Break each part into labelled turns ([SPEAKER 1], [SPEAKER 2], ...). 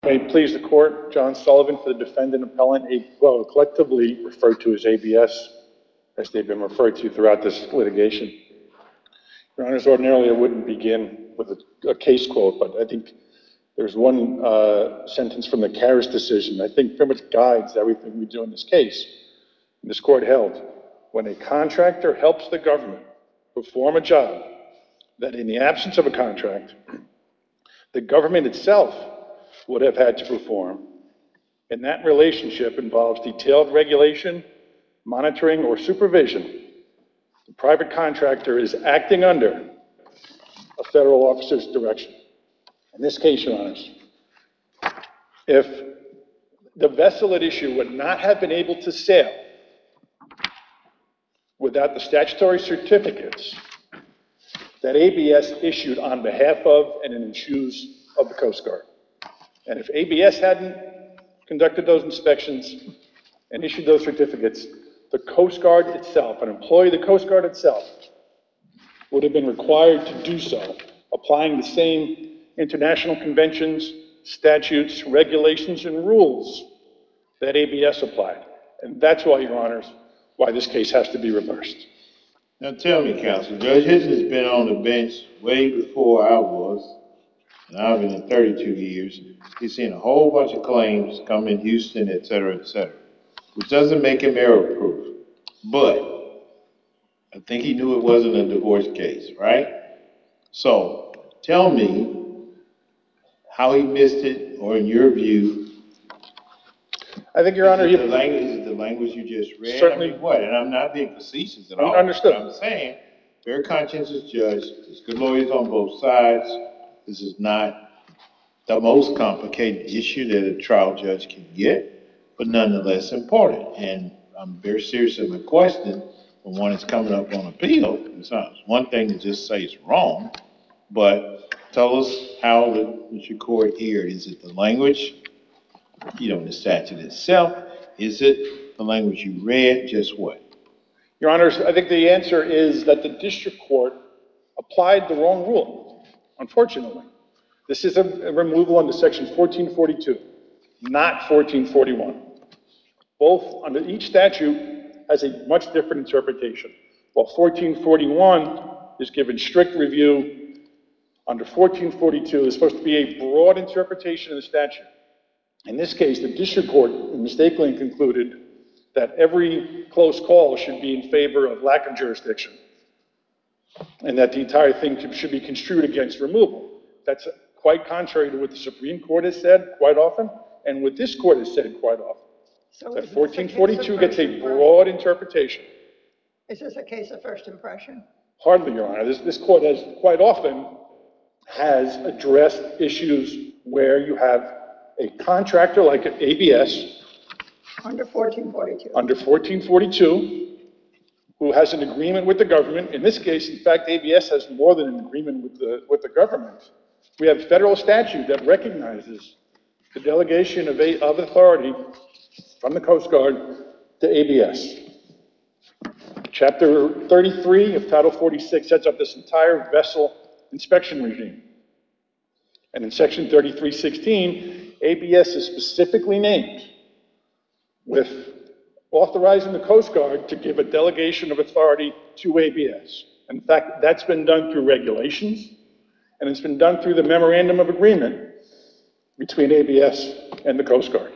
[SPEAKER 1] May it please the court, John Sullivan for the defendant appellant, well, collectively referred to as ABS, as they've been referred to throughout this litigation. Your Honors, ordinarily I wouldn't begin with a case quote, but I think there's one sentence from the Karras decision I think pretty much guides everything we do in this case. This court held, when a contractor helps the government perform a job that in the absence of a contract, the government itself would have had to perform, and that relationship involves detailed regulation, monitoring, or supervision, the private contractor is acting under a federal officer's direction. In this case, Your Honors, if the vessel at issue would not have been able to sail without the statutory certificates that ABS issued on behalf of and in the shoes of the Coast Guard. And if ABS hadn't conducted those inspections and issued those certificates, the Coast Guard itself, an employee of the Coast Guard itself, would have been required to do so, applying the same international conventions, statutes, regulations, and rules that ABS applied. And that's why, Your Honors, why this case has to be reversed.
[SPEAKER 2] Now tell me, counsel, Judge Hitchens has been on the bench way before I was, and I've been in 32 years. He's seen a whole bunch of claims come in Houston, et cetera, which doesn't make him error-proof. But I think he knew it wasn't a divorce case, right? So tell me how he missed it, or in your view,
[SPEAKER 1] I think, Your Honor,
[SPEAKER 2] is it the language you just read?
[SPEAKER 1] Certainly.
[SPEAKER 2] I mean, what? And I'm not being facetious at all.
[SPEAKER 1] Understood.
[SPEAKER 2] I'm saying, very conscientious judge, there's good lawyers on both sides. This is not the most complicated issue that a trial judge can get, but nonetheless important. And I'm very serious in my question when one is coming up on appeal. It's not one thing to just say it's wrong, but tell us how the court erred. Is it the language, the statute itself? Is it the language you read? Just what?
[SPEAKER 1] Your Honors, I think the answer is that the district court applied the wrong rule, unfortunately. This is a removal under section 1442, not 1441. Both under each statute has a much different interpretation. While 1441 is given strict review, under 1442 there's supposed to be a broad interpretation of the statute. In this case, the district court mistakenly concluded that every close call should be in favor of lack of jurisdiction, and that the entire thing should be construed against removal. That's quite contrary to what the Supreme Court has said quite often, and what this court has said quite often.
[SPEAKER 3] So
[SPEAKER 1] That 1442 gets a broad interpretation.
[SPEAKER 3] Is this a case of first impression?
[SPEAKER 1] Hardly, Your Honor. This court has quite often addressed issues where you have a contractor like an ABS
[SPEAKER 3] Under 1442.
[SPEAKER 1] under 1442 who has an agreement with the government. In this case, in fact, ABS has more than an agreement with the government. We have federal statute that recognizes the delegation of authority from the Coast Guard to ABS. Chapter 33 of Title 46 sets up this entire vessel inspection regime. And in section 3316, ABS is specifically named with authorizing the Coast Guard to give a delegation of authority to ABS. In fact, that's been done through regulations, and it's been done through the memorandum of agreement between ABS and the Coast Guard.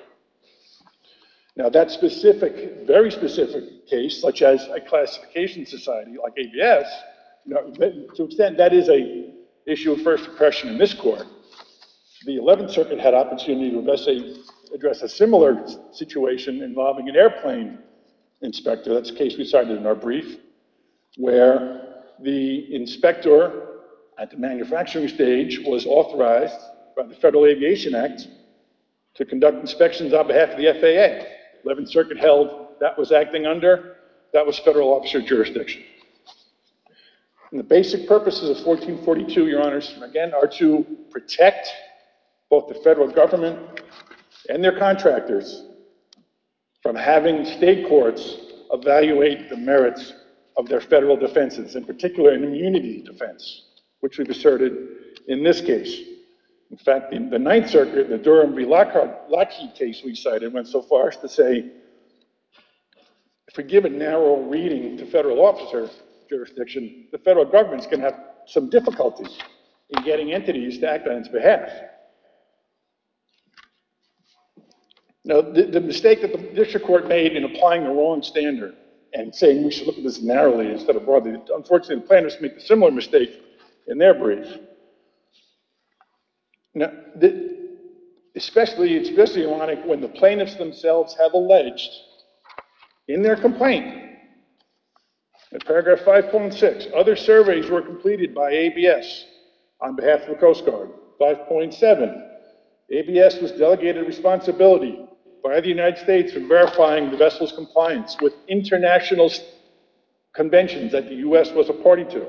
[SPEAKER 1] Now, that specific, very specific case, such as a classification society like ABS, to an extent that is a issue of first impression in this court. The 11th Circuit had opportunity to address a similar situation involving an airplane inspector. That's a case we cited in our brief, where the inspector at the manufacturing stage was authorized by the Federal Aviation Act to conduct inspections on behalf of the FAA. 11th Circuit held that was federal officer jurisdiction. And the basic purposes of 1442, Your Honors, again, are to protect both the federal government and their contractors from having state courts evaluate the merits of their federal defenses, in particular an immunity defense, which we've asserted in this case. In fact, the Ninth Circuit, the Durham v. Lockheed case we cited, went so far as to say, if we give a narrow reading to federal officer jurisdiction, the federal government's going to have some difficulty in getting entities to act on its behalf. Now, the mistake that the district court made in applying the wrong standard and saying we should look at this narrowly instead of broadly, unfortunately, the plaintiffs make a similar mistake in their brief. Now, it's especially ironic when the plaintiffs themselves have alleged in their complaint, in paragraph 5.6, other surveys were completed by ABS on behalf of the Coast Guard. 5.7, ABS was delegated responsibility by the United States for verifying the vessel's compliance with international conventions that the U.S. was a party to.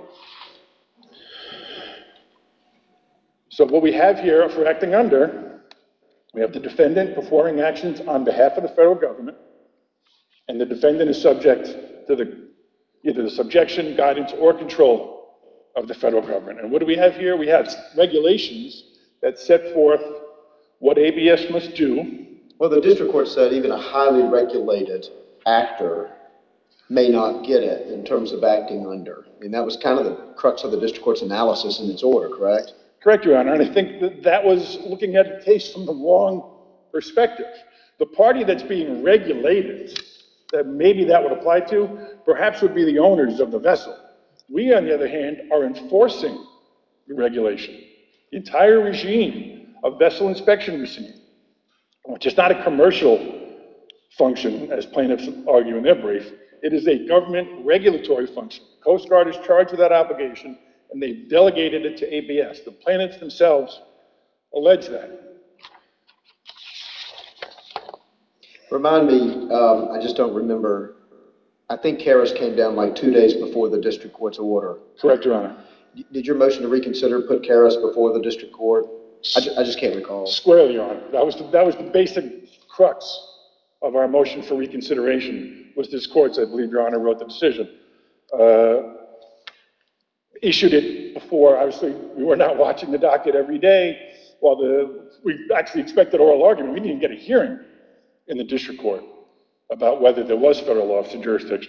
[SPEAKER 1] So what we have here for acting under, we have the defendant performing actions on behalf of the federal government, and the defendant is subject to either the subjection, guidance, or control of the federal government. And what do we have here? We have regulations that set forth what ABS must do.
[SPEAKER 4] Well, the district court said even a highly regulated actor may not get it in terms of acting under. I mean, that was kind of the crux of the district court's analysis in its order, correct?
[SPEAKER 1] Correct, Your Honor, and I think that was looking at the case from the wrong perspective. The party that's being regulated, that maybe that would apply to, perhaps would be the owners of the vessel. We, on the other hand, are enforcing the regulation. The entire regime of vessel inspection regime, which is not a commercial function, as plaintiffs argue in their brief. It is a government regulatory function. The Coast Guard is charged with that obligation, and they've delegated it to ABS. The plaintiffs themselves allege that.
[SPEAKER 4] Remind me, I just don't remember. I think Karras came down like 2 days before the district court's order.
[SPEAKER 1] Correct, Your Honor.
[SPEAKER 4] Did your motion to reconsider put Karras before the district court? I just can't recall.
[SPEAKER 1] Squarely, Your Honor. That was the basic crux of our motion for reconsideration, was this court's, I believe Your Honor wrote the decision. Issued it before, obviously, we were not watching the docket every day, while we actually expected oral argument. We didn't get a hearing in the district court about whether there was federal officer jurisdiction.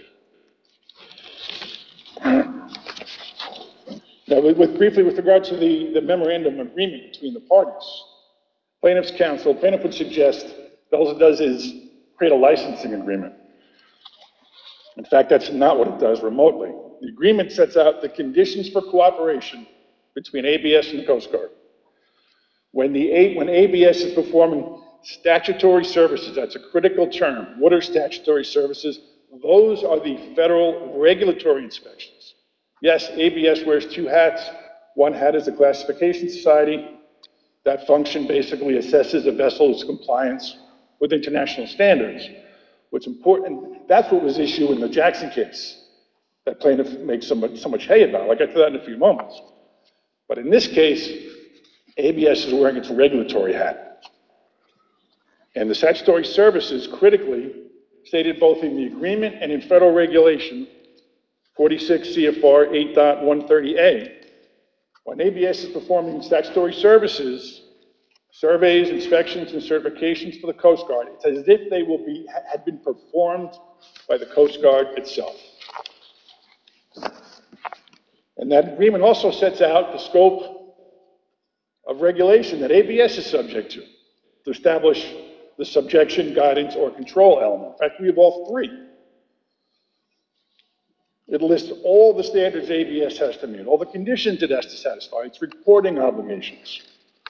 [SPEAKER 1] Now, briefly with regard to the memorandum of agreement between the parties, plaintiff would suggest that all it does is create a licensing agreement. In fact, that's not what it does remotely. The agreement sets out the conditions for cooperation between ABS and the Coast Guard. When ABS is performing statutory services, that's a critical term. What are statutory services? Those are the federal regulatory inspections. Yes, ABS wears two hats. One hat is a classification society. That function basically assesses a vessel's compliance with international standards. What's important, that's what was issued in the Jackson case that plaintiff makes so much hay about. I'll get to that in a few moments. But in this case, ABS is wearing its regulatory hat. And the statutory services, critically, stated both in the agreement and in federal regulation, 46 CFR 8.130A. When ABS is performing statutory services, surveys, inspections, and certifications for the Coast Guard, it's as if they had been performed by the Coast Guard itself. And that agreement also sets out the scope of regulation that ABS is subject to establish the subjection, guidance, or control element. In fact, we have all three. It lists all the standards ABS has to meet, all the conditions it has to satisfy, its reporting obligations.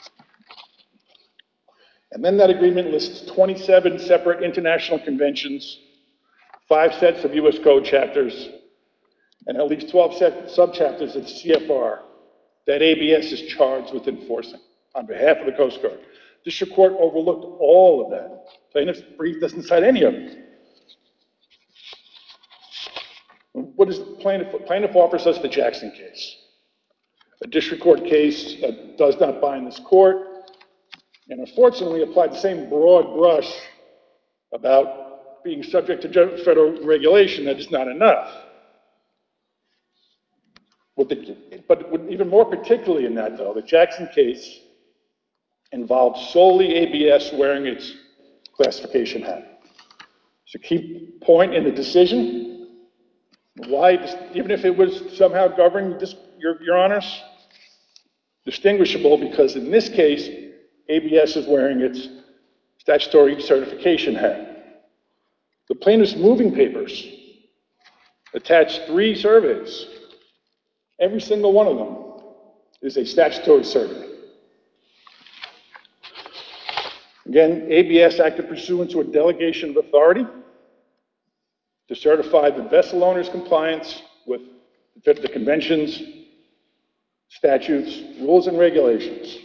[SPEAKER 1] And then that agreement lists 27 separate international conventions, 5 sets of U.S. Code chapters, and at least 12 subchapters of CFR that ABS is charged with enforcing on behalf of the Coast Guard. The district court overlooked all of that. Plaintiff's brief doesn't cite any of it. What does plaintiff offers us the Jackson case? A district court case that does not bind this court, and unfortunately applied the same broad brush about being subject to federal regulation that is not enough. But even more particularly in that, though, the Jackson case involved solely ABS wearing its classification hat. It's a key point in the decision. Why, even if it was somehow governing this, your honors, distinguishable because in this case, ABS is wearing its statutory certification hat. The plaintiff's moving papers attach 3 surveys. Every single one of them is a statutory survey. Again, ABS acted pursuant to a delegation of authority to certify the vessel owner's compliance with the conventions, statutes, rules, and regulations.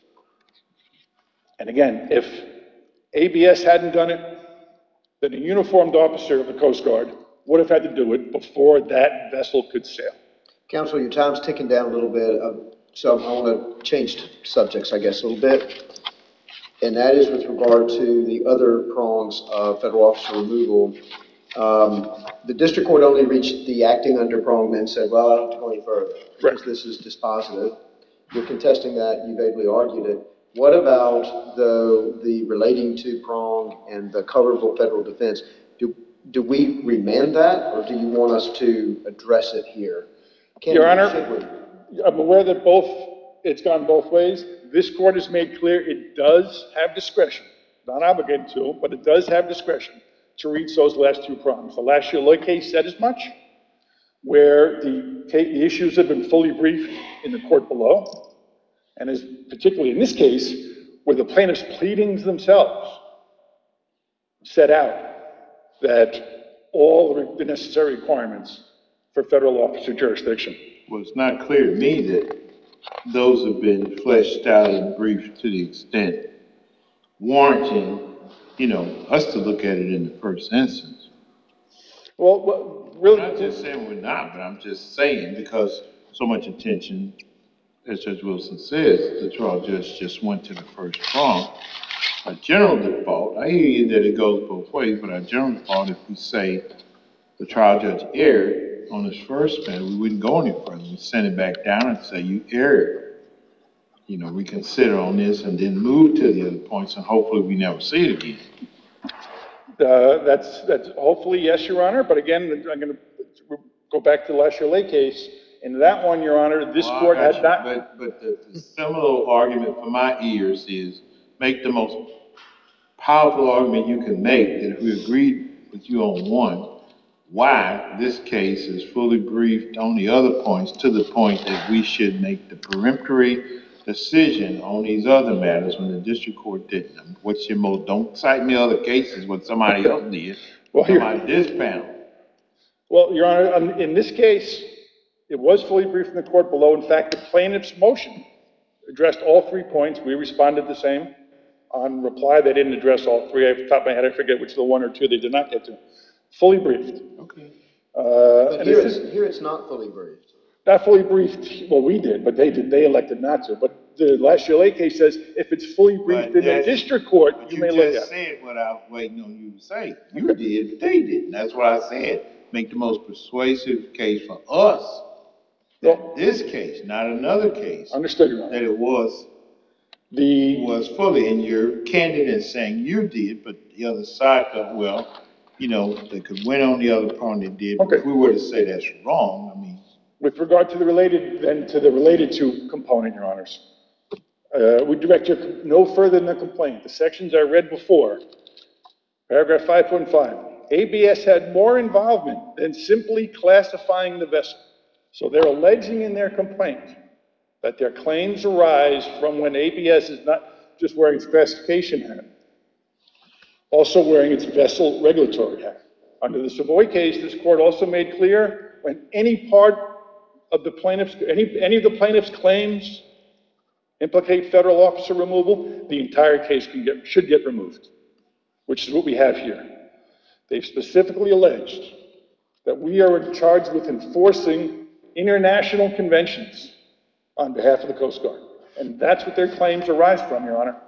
[SPEAKER 1] And again, if ABS hadn't done it, then a uniformed officer of the Coast Guard would have had to do it before that vessel could sail.
[SPEAKER 4] Counsel, your time's ticking down a little bit, so I want to change subjects, I guess, a little bit. And that is with regard to the other prongs of federal officer removal. The district court only reached the acting under prong and said, well, I don't have to go any further because this is dispositive. You're contesting that, you've ably argued it. What about the relating to prong and the colorable federal defense? Do we remand that, or do you want us to address it here?
[SPEAKER 1] Your Honor, I'm aware that it's gone both ways. This court has made clear it does have discretion, not obligated to, but it does have discretion to reach those last 2 prongs. The Lashley case said as much, where the issues have been fully briefed in the court below, and is particularly in this case, where the plaintiff's pleadings themselves set out that all the necessary requirements for federal officer jurisdiction.
[SPEAKER 2] Well, it's not clear to me that those have been fleshed out and briefed to the extent warranting, us to look at it in the first instance.
[SPEAKER 1] Well, really,
[SPEAKER 2] I'm not just saying we're not, but I'm just saying because so much attention, as Judge Wilson says, the trial judge just went to the first prong. A general default, I hear you that it goes both ways, but our general default, if we say the trial judge erred on his first matter, we wouldn't go any further. We'd send it back down and say, you erred. Reconsider on this and then move to the other points, and hopefully we never see it again.
[SPEAKER 1] that's hopefully yes, Your Honor. But again, I'm going to go back to the Lashley case. In that one, Your Honor, this court had not.
[SPEAKER 2] But the similar argument for my ears is make the most powerful argument you can make that if we agreed with you on one, why this case is fully briefed on the other points to the point that we should make the peremptory decision on these other matters when the district court didn't. What's your most, don't cite me other cases when somebody else did, somebody this panel.
[SPEAKER 1] Well, Your Honor, in this case, it was fully briefed in the court below. In fact, the plaintiff's motion addressed all 3 points. We responded the same. On reply, they didn't address all 3. Off the top of my head, I forget which of the 1 or 2 they did not get to. Fully briefed.
[SPEAKER 2] Okay.
[SPEAKER 4] But here it's not fully briefed.
[SPEAKER 1] Not fully briefed, well, we did, but they elected not to. But the Lashley case says if it's fully briefed in the district court, you may look at it.
[SPEAKER 2] You just said what I was waiting on you to say. You did, but they didn't. That's what I said. Make the most persuasive case for us. That this case, not another case.
[SPEAKER 1] Understood, Your Honor.
[SPEAKER 2] That it was fully, and you're candid in saying you did, but the other side thought, well, they could win on the other part they did. But if we were to say that's wrong, I mean.
[SPEAKER 1] With regard to the related to component, Your Honors, we direct you no further than the complaint. The sections I read before, paragraph 5.5, ABS had more involvement than simply classifying the vessel. So they're alleging in their complaint that their claims arise from when ABS is not just wearing its classification hat, also wearing its vessel regulatory hat. Under the Savoy case, this court also made clear when any part of the plaintiff's, any of the plaintiff's claims implicate federal officer removal, the entire case should get removed, which is what we have here. They've specifically alleged that we are charged with enforcing international conventions on behalf of the Coast Guard. And that's what their claims arise from, Your Honor.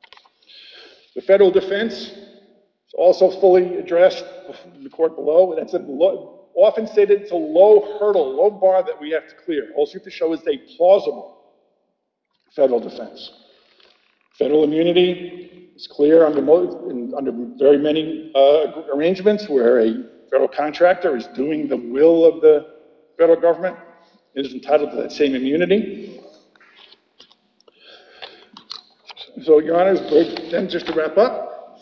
[SPEAKER 1] The federal defense is also fully addressed in the court below. That's often stated it's a low hurdle, low bar that we have to clear. All you have to show is a plausible federal defense. Federal immunity is clear under very many arrangements where a federal contractor is doing the will of the federal government, is entitled to that same immunity. So, Your Honors, then just to wrap up,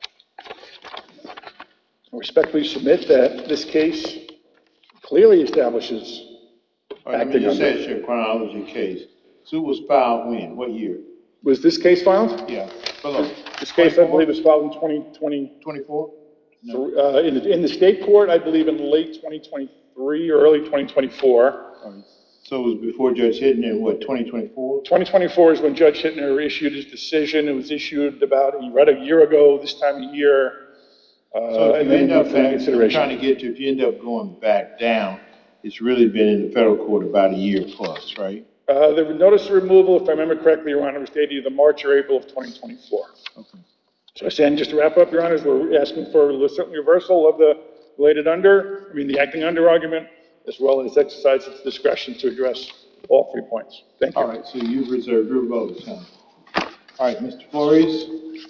[SPEAKER 1] I respectfully submit that this case clearly establishes
[SPEAKER 2] All right, let me
[SPEAKER 1] acting
[SPEAKER 2] just
[SPEAKER 1] under.
[SPEAKER 2] ask you a chronology case. Suit was filed when? What year?
[SPEAKER 1] Was this case filed?
[SPEAKER 2] Yeah, below.
[SPEAKER 1] This case, I believe, was filed in 2020.
[SPEAKER 2] 24?
[SPEAKER 1] In the state court, I believe in late 2023 or early 2024.
[SPEAKER 2] All right. So it was before Judge Hittner in what, 2024?
[SPEAKER 1] 2024 is when Judge Hittner issued his decision. It was issued about a year ago, this time of year.
[SPEAKER 2] So if
[SPEAKER 1] and
[SPEAKER 2] you
[SPEAKER 1] then
[SPEAKER 2] end up
[SPEAKER 1] moved for
[SPEAKER 2] back, I'm
[SPEAKER 1] reconsideration.
[SPEAKER 2] trying to get to, if you end up going back down, it's really been in the federal court about a year plus, right?
[SPEAKER 1] The notice of removal, if I remember correctly, Your Honor, was dated either March or April of 2024.
[SPEAKER 2] Okay.
[SPEAKER 1] So saying, just to wrap up, Your Honors, we're asking for certainly reversal of the the acting under argument, as well as exercise its discretion to address all 3 points. Thank you.
[SPEAKER 2] All right, so you've reserved your vote, huh? All right, Mr. Flores?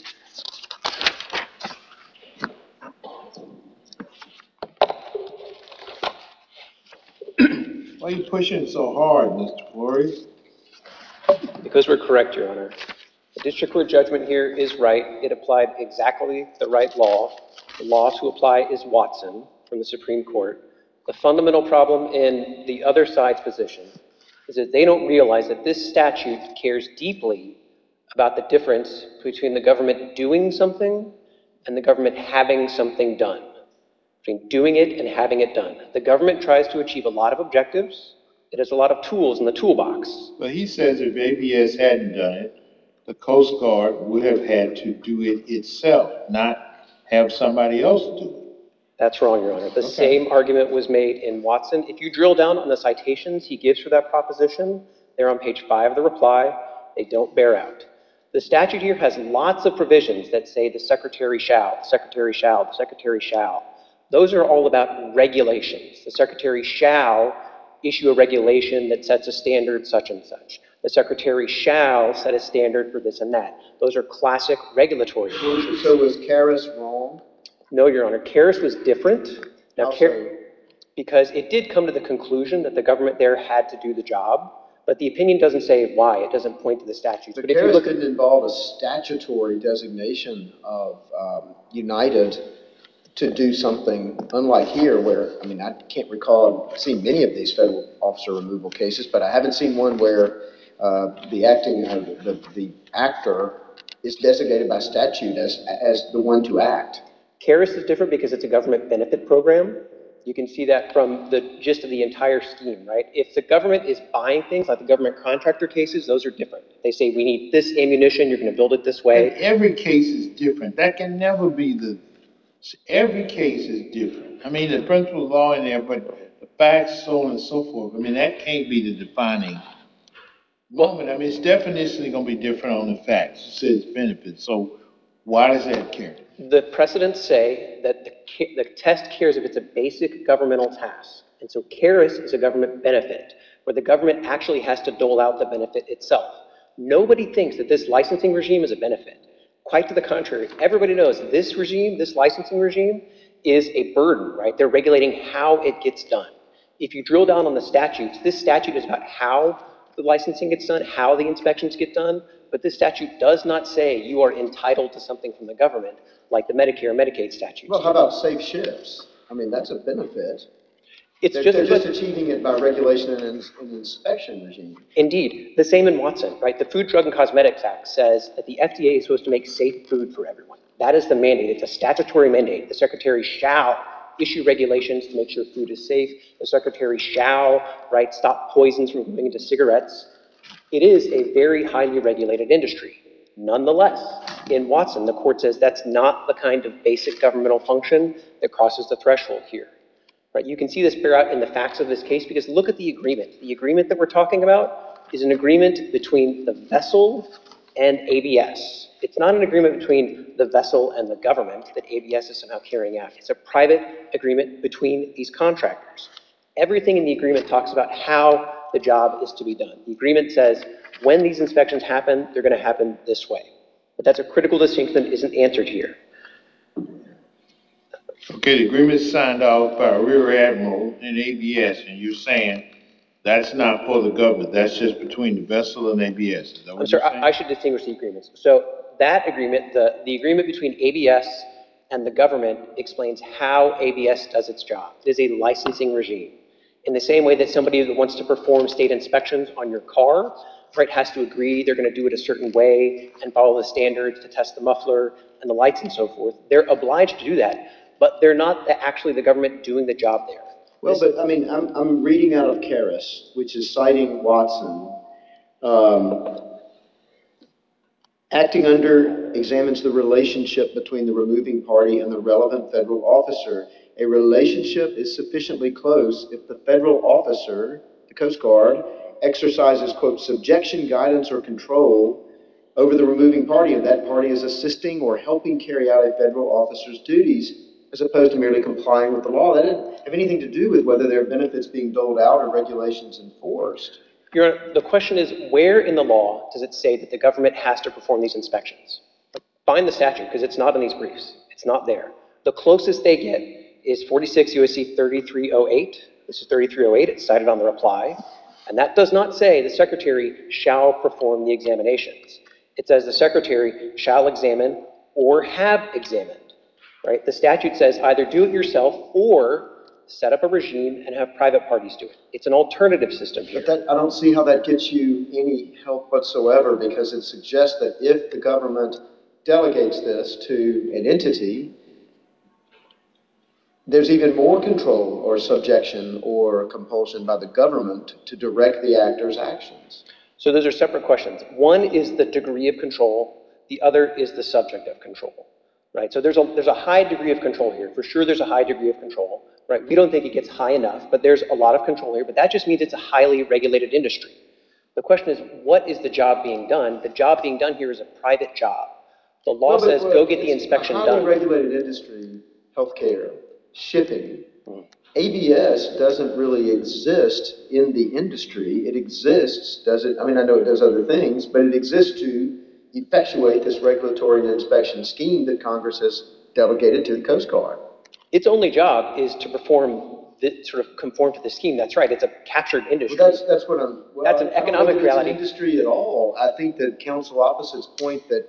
[SPEAKER 2] Why are you pushing so hard, Mr. Flores?
[SPEAKER 5] Because we're correct, Your Honor. The district court judgment here is right. It applied exactly the right law. The law to apply is Watson from the Supreme Court. The fundamental problem in the other side's position is that they don't realize that this statute cares deeply about the difference between the government doing something and the government having something done. Between doing it and having it done. The government tries to achieve a lot of objectives. It has a lot of tools in the toolbox.
[SPEAKER 2] But he says if ABS hadn't done it, the Coast Guard would have had to do it itself, not have somebody else do it.
[SPEAKER 5] That's wrong, Your Honor. The same argument was made in Watson. If you drill down on the citations he gives for that proposition, they're on page 5 of the reply. They don't bear out. The statute here has lots of provisions that say the secretary shall, the secretary shall, the secretary shall. Those are all about regulations. The secretary shall issue a regulation that sets a standard such and such. The secretary shall set a standard for this and that. Those are classic regulatory provisions.
[SPEAKER 4] So was Karras wrong?
[SPEAKER 5] No, Your Honor. Karras was different. Now,
[SPEAKER 4] How so?
[SPEAKER 5] because it did come to the conclusion that the government there had to do the job, but the opinion doesn't say why. It doesn't point to the statutes.
[SPEAKER 4] But
[SPEAKER 5] But if you
[SPEAKER 4] Karras
[SPEAKER 5] look at
[SPEAKER 4] didn't involve a statutory designation of United to do something, unlike here where, I can't recall seeing many of these federal officer removal cases, but I haven't seen one where the actor is designated by statute as the one to act.
[SPEAKER 5] Karras is different because it's a government benefit program. You can see that from the gist of the entire scheme, right? If the government is buying things, like the government contractor cases, those are different. They say, we need this ammunition, you're going to build it this way.
[SPEAKER 2] And every case is different. That can never be every case is different. The principle of law in there, but the facts, so on and so forth. That can't be the defining moment. It's definitionally going to be different on the facts. It says benefits. So why does that carry?
[SPEAKER 5] The precedents say that the test cares if it's a basic governmental task. And so Karras is a government benefit, where the government actually has to dole out the benefit itself. Nobody thinks that this licensing regime is a benefit. Quite to the contrary, everybody knows this regime, this licensing regime, is a burden, right? They're regulating how it gets done. If you drill down on the statutes, this statute is about how the licensing gets done, how the inspections get done, but this statute does not say you are entitled to something from the government, like the Medicare and Medicaid statutes.
[SPEAKER 4] Well, how about safe ships? That's a benefit.
[SPEAKER 5] It's
[SPEAKER 4] They're just achieving it by regulation and inspection regime.
[SPEAKER 5] Indeed. The same in Watson, right? The Food, Drug, and Cosmetics Act says that the FDA is supposed to make safe food for everyone. That is the mandate. It's a statutory mandate. The secretary shall issue regulations to make sure food is safe. The secretary shall, right, stop poisons from going into cigarettes. It is a very highly regulated industry. Nonetheless, in Watson, the court says that's not the kind of basic governmental function that crosses the threshold here. Right, you can see this bear out in the facts of this case because look at the agreement. The agreement that we're talking about is an agreement between the vessel and ABS. It's not an agreement between the vessel and the government that ABS is somehow carrying out. It's a private agreement between these contractors. Everything in the agreement talks about how the job is to be done. The agreement says when these inspections happen, they're going to happen this way. But that's a critical distinction that isn't answered here.
[SPEAKER 2] Okay, the agreement is signed off by a Rear Admiral and ABS, and you're saying that's not for the government, that's just between the vessel and ABS, is that
[SPEAKER 5] I'm
[SPEAKER 2] what you're
[SPEAKER 5] sorry,
[SPEAKER 2] saying?
[SPEAKER 5] I should distinguish the agreements. So that agreement, the agreement between ABS and the government explains how ABS does its job. It is a licensing regime. In the same way that somebody that wants to perform state inspections on your car, right, has to agree they're going to do it a certain way and follow the standards to test the muffler and the lights and so forth, they're obliged to do that, but they're not actually the government doing the job there.
[SPEAKER 4] Well, but I mean, I'm reading out of Karas, which is citing Watson. Um, Acting under examines the relationship between the removing party and the relevant federal officer. A relationship is sufficiently close if the federal officer, the Coast Guard, exercises, quote, subjection, guidance, or control over the removing party, and that party is assisting or helping carry out a federal officer's duties, as opposed to merely complying with the law. That doesn't have anything to do with whether there are benefits being doled out or regulations enforced.
[SPEAKER 5] Your Honor, the question is, where in the law does it say that the government has to perform these inspections? Find the statute, because it's not in these briefs. It's not there. The closest they get is 46 U.S.C. 3308. This is 3308. It's cited on the reply. And that does not say the secretary shall perform the examinations. It says the secretary shall examine or have examined, right? The statute says either do it yourself or set up a regime and have private parties do it. It's an alternative system here.
[SPEAKER 4] But that, I don't see how that gets you any help whatsoever, because it suggests that if the government delegates this to an entity, there's even more control or subjection or compulsion by the government to direct the actor's actions.
[SPEAKER 5] So those are separate questions. One is the degree of control. The other is the subject of control, right? So there's a high degree of control here. For sure, there's a high degree of control, right? We don't think it gets high enough, but there's a lot of control here. But that just means it's a highly regulated industry. The question is, what is the job being done? The job being done here is a private job. The law says go get the inspection
[SPEAKER 4] A highly
[SPEAKER 5] done.
[SPEAKER 4] regulated industry, healthcare, shipping. ABS doesn't really exist in the industry. It exists, does it? I mean, I know it does other things, but it exists to effectuate this regulatory and inspection scheme that Congress has delegated to the Coast Guard.
[SPEAKER 5] Its only job is to sort of conform to the scheme. That's right. It's a captured industry.
[SPEAKER 4] Well, that's what I'm. Well,
[SPEAKER 5] That's an
[SPEAKER 4] I don't know
[SPEAKER 5] economic
[SPEAKER 4] that
[SPEAKER 5] reality.
[SPEAKER 4] It's an industry at all. I think that counsel opposite's point that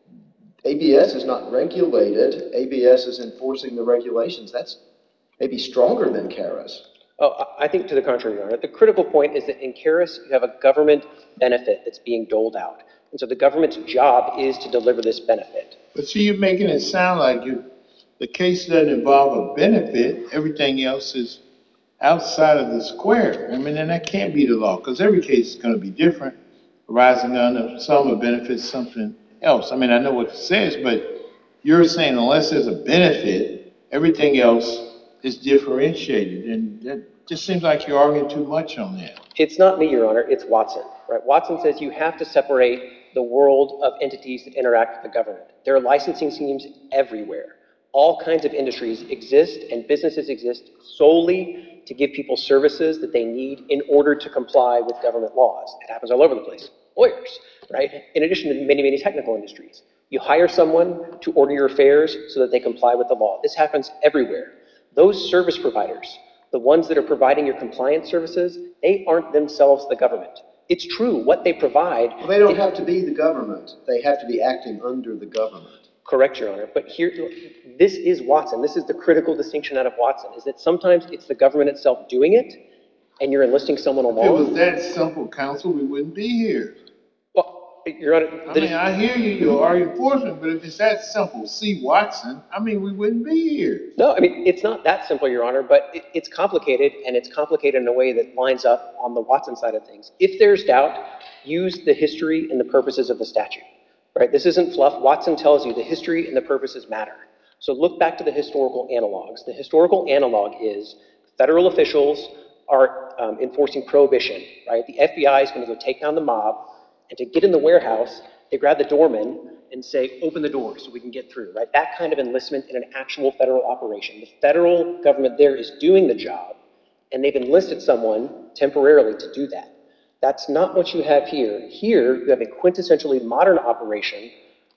[SPEAKER 4] ABS is not regulated. ABS is enforcing the regulations. That's maybe stronger than Karas.
[SPEAKER 5] Oh, I think to the contrary, Your Honor. The critical point is that in Karas, you have a government benefit that's being doled out. And so the government's job is to deliver this benefit.
[SPEAKER 2] But see, you're making it sound like the case doesn't involve a benefit, everything else is outside of the square. I mean, and that can't be the law, because every case is gonna be different, arising under some of benefits, something else. I mean, I know what it says, but you're saying unless there's a benefit, everything else is differentiated, and that just seems like you're arguing too much on that.
[SPEAKER 5] It's not me, Your Honor. It's Watson, right? Watson says you have to separate the world of entities that interact with the government. There are licensing schemes everywhere. All kinds of industries exist and businesses exist solely to give people services that they need in order to comply with government laws. It happens all over the place. Lawyers, right? In addition to many, many technical industries. You hire someone to order your affairs so that they comply with the law. This happens everywhere. Those service providers, the ones that are providing your compliance services, they aren't themselves the government. It's true, what they provide.
[SPEAKER 4] Well, they don't have to be the government. They have to be acting under the government.
[SPEAKER 5] Correct, Your Honor. But here, this is Watson. This is the critical distinction out of Watson, is that sometimes it's the government itself doing it, and you're enlisting someone
[SPEAKER 2] If it was
[SPEAKER 5] along.
[SPEAKER 2] that simple, counsel, we wouldn't be here.
[SPEAKER 5] Well, Your Honor,
[SPEAKER 2] I mean, I hear you, you're arguing enforcement, but if it's that simple, see Watson, I mean, we wouldn't be here.
[SPEAKER 5] no, I mean, it's not that simple, Your Honor, but it's complicated, and it's complicated in a way that lines up on the Watson side of things. If there's doubt, use the history and the purposes of the statute, right? This isn't fluff. Watson tells you the history and the purposes matter. So look back to the historical analogs. The historical analog is federal officials are enforcing prohibition, right? The FBI is going to go take down the mob, and to get in the warehouse, they grab the doorman and say, open the door so we can get through, right? That kind of enlistment in an actual federal operation. The federal government there is doing the job, and they've enlisted someone temporarily to do that. That's not what you have here. Here, you have a quintessentially modern operation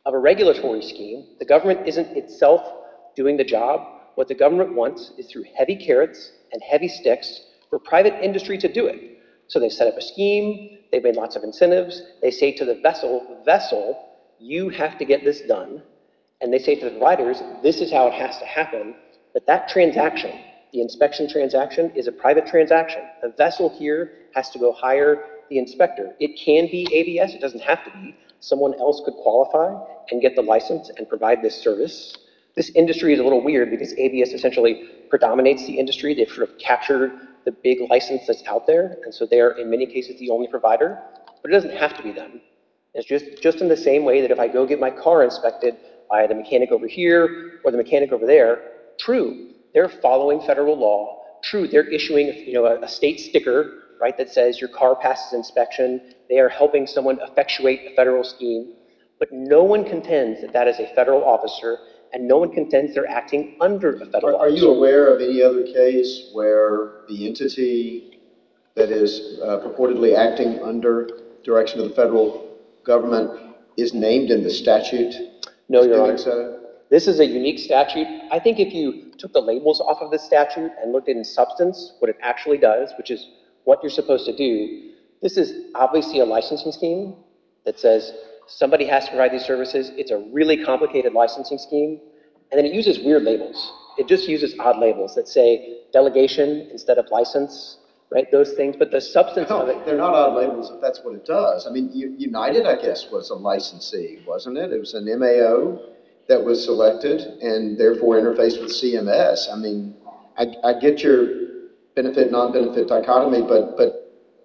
[SPEAKER 5] of a regulatory scheme. The government isn't itself doing the job. What the government wants is through heavy carrots and heavy sticks for private industry to do it. So they set up a scheme, they've made lots of incentives, they say to the vessel, you have to get this done. And they say to the providers, this is how it has to happen. But that transaction, the inspection transaction, is a private transaction. The vessel here has to go hire the inspector. It can be ABS, it doesn't have to be. Someone else could qualify and get the license and provide this service. This industry is a little weird because ABS essentially predominates the industry. They've sort of captured the big license that's out there, and so they're in many cases the only provider, but it doesn't have to be them. It's just in the same way that if I go get my car inspected by the mechanic over here or the mechanic over there, true, they're following federal law. True, they're issuing a state sticker, right, that says your car passes inspection. They are helping someone effectuate a federal scheme, but no one contends that that is a federal officer, and no one contends they're acting under a federal
[SPEAKER 4] Are
[SPEAKER 5] officer.
[SPEAKER 4] you aware of any other case where the entity that is purportedly acting under direction of the federal government is named in the statute?
[SPEAKER 5] No,
[SPEAKER 4] as
[SPEAKER 5] Your
[SPEAKER 4] doing
[SPEAKER 5] Honor.
[SPEAKER 4] so?
[SPEAKER 5] This is a unique statute. I think if you took the labels off of this statute and looked in substance, what it actually does, which is what you're supposed to do, this is obviously a licensing scheme that says somebody has to provide these services. It's a really complicated licensing scheme. And then it uses weird labels. It just uses odd labels that say delegation instead of license, right? Those things, but the substance of it.
[SPEAKER 4] No, they're not odd labels if that's what it does. I mean, United, I guess, was a licensee, wasn't it? It was an MAO that was selected and therefore interfaced with CMS. I mean, I get your benefit, non-benefit dichotomy, but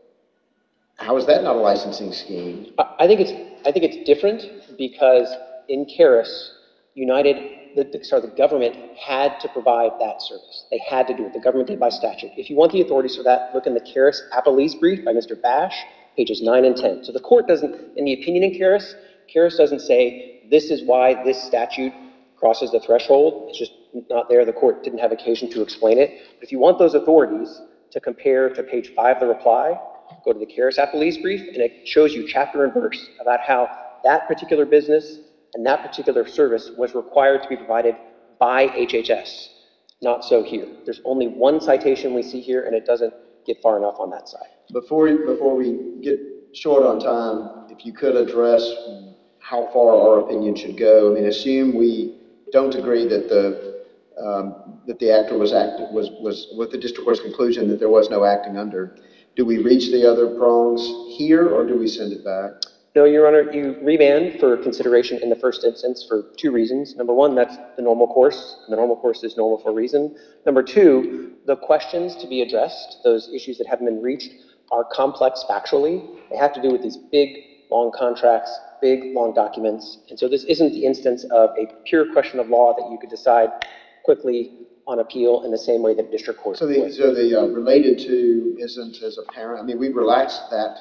[SPEAKER 4] how is that not a licensing scheme?
[SPEAKER 5] I think it's different because in Karis, the government had to provide that service. They had to do it. The government did by statute. If you want the authorities for that, look in the Karis appellee's brief by Mr. Bash, pages 9 and 10. So the court doesn't, in the opinion in Karis doesn't say this is why this statute crosses the threshold. It's just not there. The court didn't have occasion to explain it. But if you want those authorities to compare to page 5 of the reply, go to the Karis appellee's brief, and it shows you chapter and verse about how that particular business and that particular service was required to be provided by HHS. Not so here. There's only one citation we see here, and it doesn't get far enough on that side.
[SPEAKER 4] Before we get short on time, if you could address how far our opinion should go. I mean, assume we don't agree that the actor was with the district court's conclusion that there was no acting under. Do we reach the other prongs here, or do we send it back?
[SPEAKER 5] No, Your Honor, you remand for consideration in the first instance for 2 reasons. Number 1, that's the normal course, and the normal course is normal for a reason. Number 2, the questions to be addressed, those issues that haven't been reached, are complex factually. They have to do with these big, long contracts, big, long documents. And so this isn't the instance of a pure question of law that you could decide quickly on appeal in the same way that district courts would.
[SPEAKER 4] So the related to isn't as apparent. I mean, we've relaxed that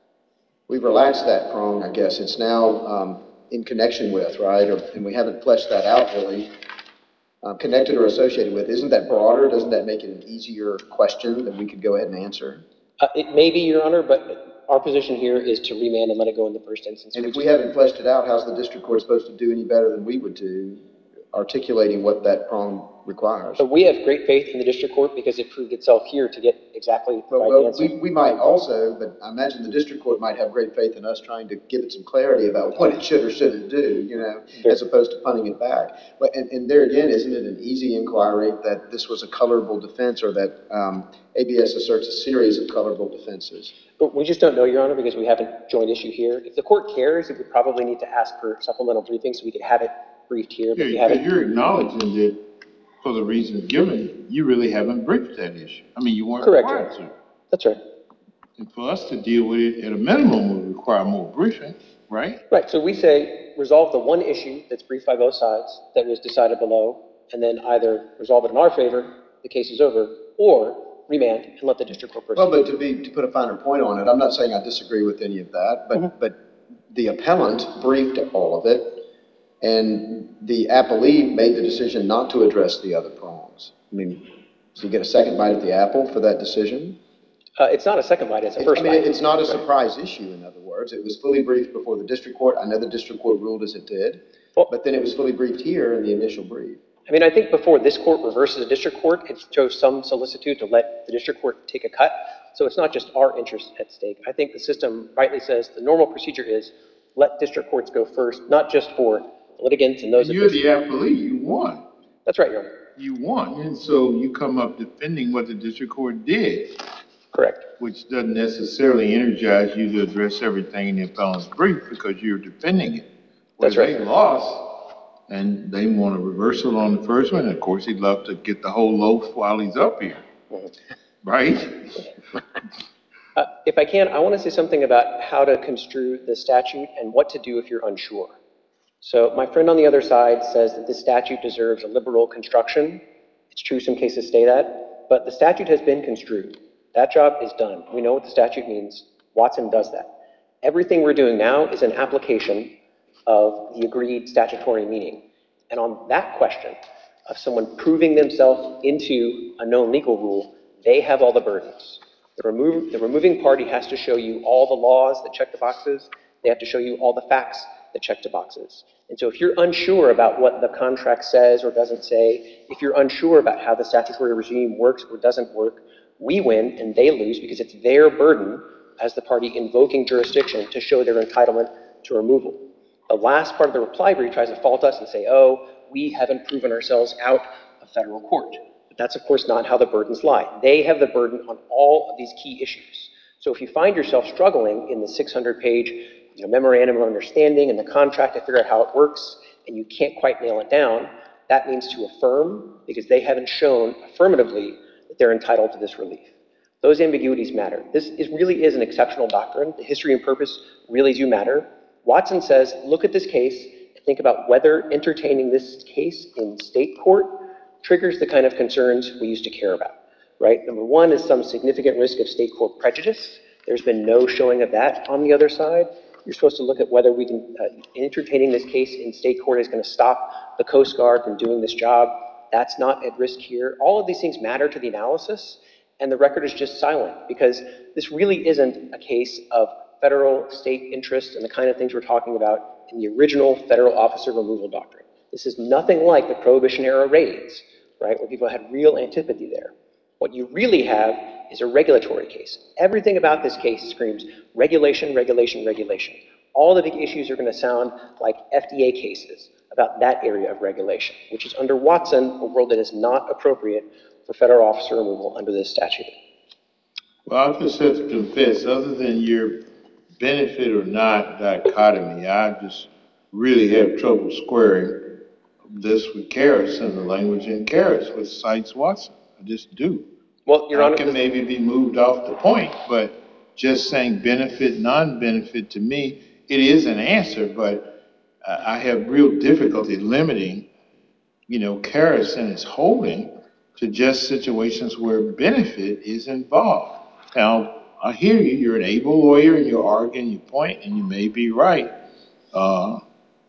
[SPEAKER 4] prong, I guess. It's now in connection with, right? And we haven't fleshed that out really. Connected or associated with. Isn't that broader? Doesn't that make it an easier question that we could go ahead and answer?
[SPEAKER 5] It may be, Your Honor, but our position here is to remand and let it go in the first instance.
[SPEAKER 4] And if we haven't fleshed it out, how's the district court supposed to do any better than we would do, articulating what that prong requires?
[SPEAKER 5] But we have great faith in the district court because it proved itself here to get exactly the right answer.
[SPEAKER 4] We might also, but I imagine the district court might have great faith in us trying to give it some clarity about what it should or shouldn't do,
[SPEAKER 5] Sure.
[SPEAKER 4] as opposed to punting it back. But, and there again, isn't it an easy inquiry that this was a colorable defense, or that ABS asserts a series of colorable defenses?
[SPEAKER 5] But we just don't know, Your Honor, because we haven't joined issue here. If the court cares, it would probably need to ask for supplemental briefing so we could have it briefed here, but we haven't.
[SPEAKER 2] You're acknowledging that for the reasons given, you really haven't briefed that issue. I mean, you weren't
[SPEAKER 5] Correct.
[SPEAKER 2] required to.
[SPEAKER 5] That's right.
[SPEAKER 2] And for us to deal with it at a minimum would require more briefing, right?
[SPEAKER 5] Right, so we say resolve the one issue that's briefed by both sides that was decided below, and then either resolve it in our favor, the case is over, or remand and let the district court proceed.
[SPEAKER 4] Well, but to put a finer point on it, I'm not saying I disagree with any of that, but the appellant briefed all of it, and the appellee made the decision not to address the other prongs. I mean, so you get a second bite at the apple for that decision?
[SPEAKER 5] It's not a second bite, it's a first
[SPEAKER 4] I mean,
[SPEAKER 5] bite.
[SPEAKER 4] it's not a surprise issue, in other words. It was fully briefed before the district court. I know the district court ruled as it did,
[SPEAKER 5] Well-
[SPEAKER 4] but then it was fully briefed here in the initial brief.
[SPEAKER 5] I mean, I think before this court reverses the district court, it shows some solicitude to let the district court take a cut. So it's not just our interest at stake. I think the system rightly says the normal procedure is let district courts go first, not just for litigants and those.
[SPEAKER 2] You're the appellee, you won.
[SPEAKER 5] That's right, Your Honor.
[SPEAKER 2] You won, and so you come up defending what the district court did,
[SPEAKER 5] Correct.
[SPEAKER 2] which doesn't necessarily energize you to address everything in the appellant's brief because you're defending it.
[SPEAKER 5] That's
[SPEAKER 2] Where
[SPEAKER 5] right.
[SPEAKER 2] they lost, and they want a reversal on the first one, and of course, he'd love to get the whole loaf while he's up here, right?
[SPEAKER 5] If I can, I want to say something about how to construe the statute and what to do if you're unsure. So my friend on the other side says that this statute deserves a liberal construction. It's true, some cases say that, but the statute has been construed. That job is done. We know what the statute means. Watson does that. Everything we're doing now is an application of the agreed statutory meaning. And on that question of someone proving themselves into a known legal rule, they have all the burdens. The removing party has to show you all the laws that check the boxes. They have to show you all the facts that check the boxes. And so if you're unsure about what the contract says or doesn't say, if you're unsure about how the statutory regime works or doesn't work, we win and they lose because it's their burden as the party invoking jurisdiction to show their entitlement to removal. The last part of the reply brief tries to fault us and say, oh, we haven't proven ourselves out of federal court. But that's, of course, not how the burdens lie. They have the burden on all of these key issues. So if you find yourself struggling in the 600-page memorandum of understanding and the contract to figure out how it works, and you can't quite nail it down, that means to affirm because they haven't shown affirmatively that they're entitled to this relief. Those ambiguities matter. This really is an exceptional doctrine. The history and purpose really do matter. Watson says, look at this case and think about whether entertaining this case in state court triggers the kind of concerns we used to care about, right? Number one is some significant risk of state court prejudice. There's been no showing of that on the other side. You're supposed to look at whether we can, entertaining this case in state court is going to stop the Coast Guard from doing this job. That's not at risk here. All of these things matter to the analysis, and the record is just silent because this really isn't a case of federal state interest and the kind of things we're talking about in the original federal officer removal doctrine. This is nothing like the Prohibition era raids, right, where people had real antipathy there. What you really have is a regulatory case. Everything about this case screams regulation, regulation, regulation. All the big issues are going to sound like FDA cases about that area of regulation, which is under Watson, a world that is not appropriate for federal officer removal under this statute.
[SPEAKER 2] Well, I'll just have to confess, other than your benefit or not dichotomy, I just really have trouble squaring this with Karras and the language in Karras with cites Watson. I just do.
[SPEAKER 5] Well, Your Honor,
[SPEAKER 2] I can maybe be moved off the point, but just saying benefit, non-benefit, to me, it is an answer, but I have real difficulty limiting, Karras and its holding to just situations where benefit is involved. Now, I hear you, you're an able lawyer, and you're arguing your point, and you may be right. Arthur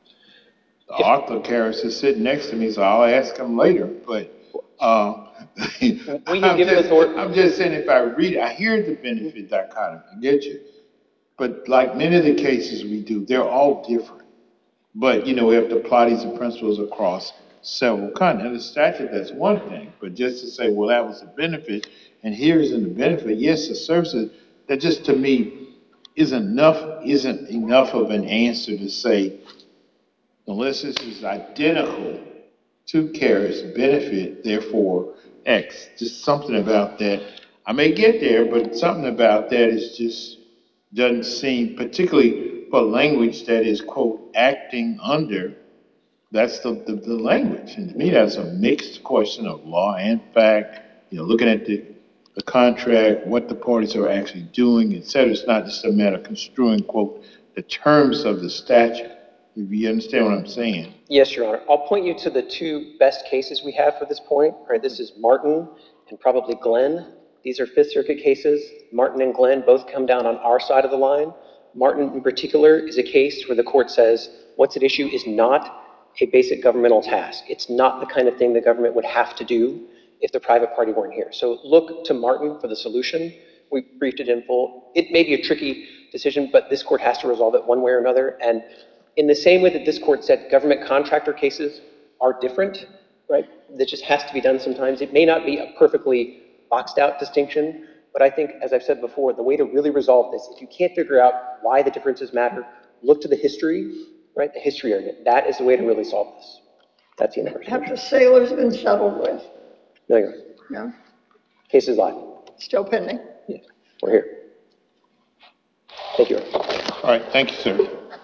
[SPEAKER 2] Karras is sitting next to me, so I'll ask him later, but
[SPEAKER 5] we can give it authority.
[SPEAKER 2] I'm just saying, if I read it, I hear the benefit dichotomy, I get you. But like many of the cases we do, they're all different. But, we have to apply these principles across several countries. And the statute, that's one thing. But just to say, well, that was a benefit, and here isn't the benefit. Yes, the services, that just to me isn't enough of an answer to say, unless this is identical to Karras' benefit, therefore X. Just something about that. I may get there, but something about that is just doesn't seem, particularly for language that is, quote, acting under, that's the language. And to me, that's a mixed question of law and fact, looking at the contract, what the parties are actually doing, et cetera. It's not just a matter of construing, quote, the terms of the statute. If you understand what I'm saying.
[SPEAKER 5] Yes, Your Honor. I'll point you to the two best cases we have for this point. Right, this is Martin and probably Glenn. These are Fifth Circuit cases. Martin and Glenn both come down on our side of the line. Martin in particular is a case where the court says what's at issue is not a basic governmental task. It's not the kind of thing the government would have to do if the private party weren't here. So look to Martin for the solution. We briefed it in full. It may be a tricky decision, but this court has to resolve it one way or another. And in the same way that this court said government contractor cases are different, right? That just has to be done sometimes. It may not be a perfectly boxed out distinction, but I think, as I've said before, the way to really resolve this, if you can't figure out why the differences matter, look to the history, right? The history argument. That is the way to really solve this. That's the universe.
[SPEAKER 3] Have the sailors been settled with?
[SPEAKER 5] No, you're right.
[SPEAKER 3] No?
[SPEAKER 5] Case is live.
[SPEAKER 3] Still pending?
[SPEAKER 5] Yeah, we're here. Thank you.
[SPEAKER 2] All right, thank you, sir.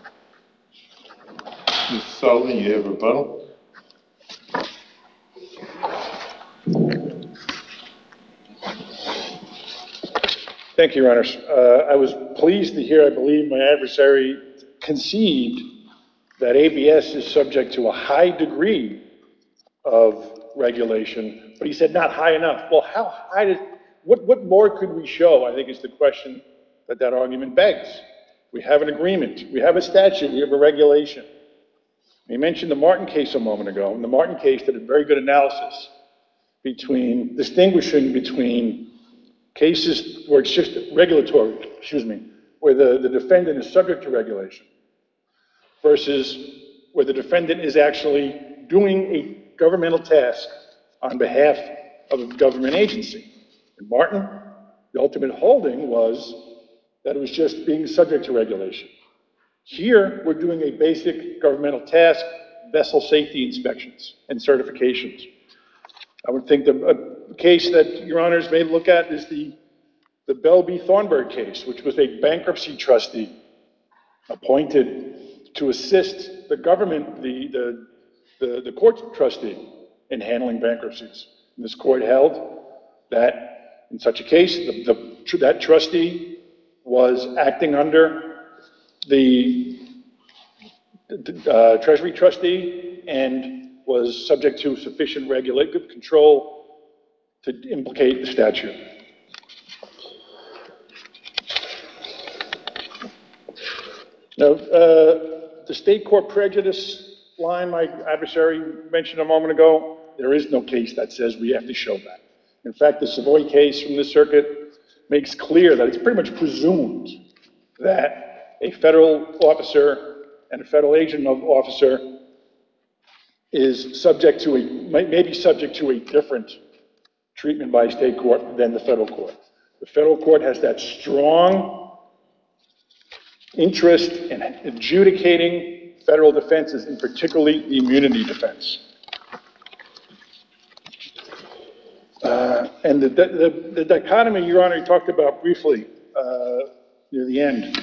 [SPEAKER 2] Mr. Sullivan, you have a rebuttal?
[SPEAKER 1] Thank you, Your Honors. I was pleased to hear, I believe, my adversary concede that ABS is subject to a high degree of regulation, but he said not high enough. Well, how high what more could we show, I think is the question that argument begs. We have an agreement, we have a statute, we have a regulation. We mentioned the Martin case a moment ago, and the Martin case did a very good analysis distinguishing between cases where it's just regulatory, where the defendant is subject to regulation, versus where the defendant is actually doing a governmental task on behalf of a government agency. In Martin, the ultimate holding was that it was just being subject to regulation. Here, we're doing a basic governmental task, vessel safety inspections and certifications. I would think a case that Your Honors may look at is the Bell v. Thornburg case, which was a bankruptcy trustee appointed to assist the government, the court trustee, in handling bankruptcies. And this court held that in such a case, that trustee was acting under the Treasury trustee and was subject to sufficient regulative control to implicate the statute. Now, the state court prejudice line my adversary mentioned a moment ago, there is no case that says we have to show that. In fact, the Savoy case from the circuit makes clear that it's pretty much presumed that a federal officer and a federal agent officer is subject to may be subject to a different treatment by a state court than the federal court. The federal court has that strong interest in adjudicating federal defenses, and particularly the immunity defense. And the dichotomy, Your Honor, you talked about briefly near the end.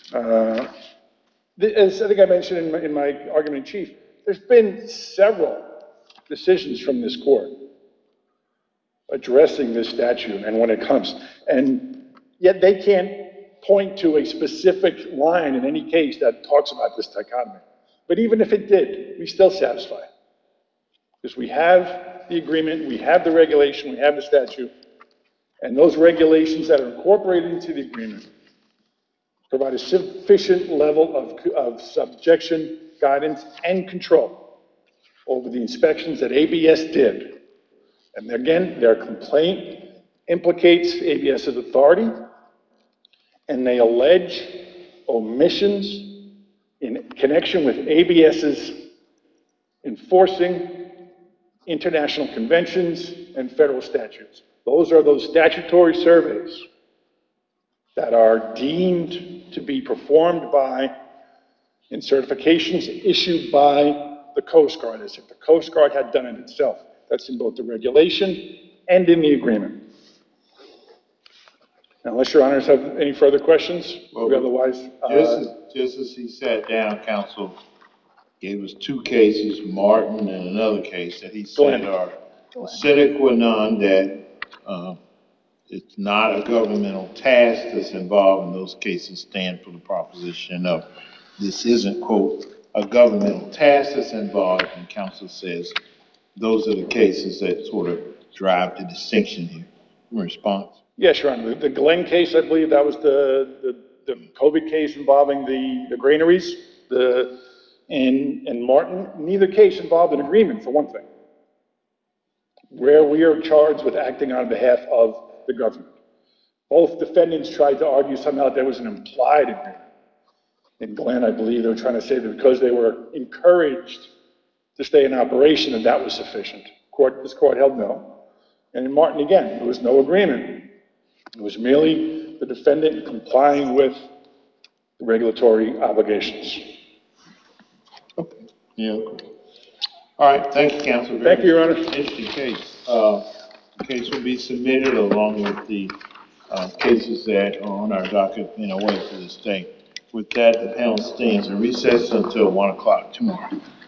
[SPEAKER 1] As I think I mentioned in my argument in chief, there's been several decisions from this court addressing this statute and when it comes, and yet they can't point to a specific line in any case that talks about this dichotomy. But even if it did, we still satisfy, because we have the agreement, we have the regulation, we have the statute, and those regulations that are incorporated into the agreement provide a sufficient level of subjection, guidance, and control over the inspections that ABS did. And again, their complaint implicates ABS's authority, and they allege omissions in connection with ABS's enforcing international conventions and federal statutes. Those are those statutory surveys that are deemed to be performed by and certifications issued by the Coast Guard, as if the Coast Guard had done it itself. That's in both the regulation and in the agreement. Now, unless Your Honors have any further questions, otherwise...
[SPEAKER 2] Just as he sat down, counsel gave us two cases, Martin and another case that he said are sine qua non, that it's not a governmental task that's involved in those cases, stand for the proposition of this isn't, quote, a governmental task that's involved, and counsel says those are the cases that sort of drive the distinction here. Response? Yes,
[SPEAKER 1] Your Honor. The Glenn case, I believe that was the COVID case involving the granaries, and Martin, neither case involved an agreement, for one thing, where we are charged with acting on behalf of the government. Both defendants tried to argue somehow there was an implied agreement. In Glenn, I believe they were trying to say that because they were encouraged to stay in operation, that was sufficient. This court held no. And in Martin, again, there was no agreement. It was merely the defendant complying with the regulatory obligations.
[SPEAKER 2] Yeah. All right, thank you, counsel.
[SPEAKER 1] Thank you, Your Honor.
[SPEAKER 2] Interesting case. The case will be submitted along with the cases that are on our docket in a way for this day. With that, the panel stands in recess until 1 o'clock tomorrow.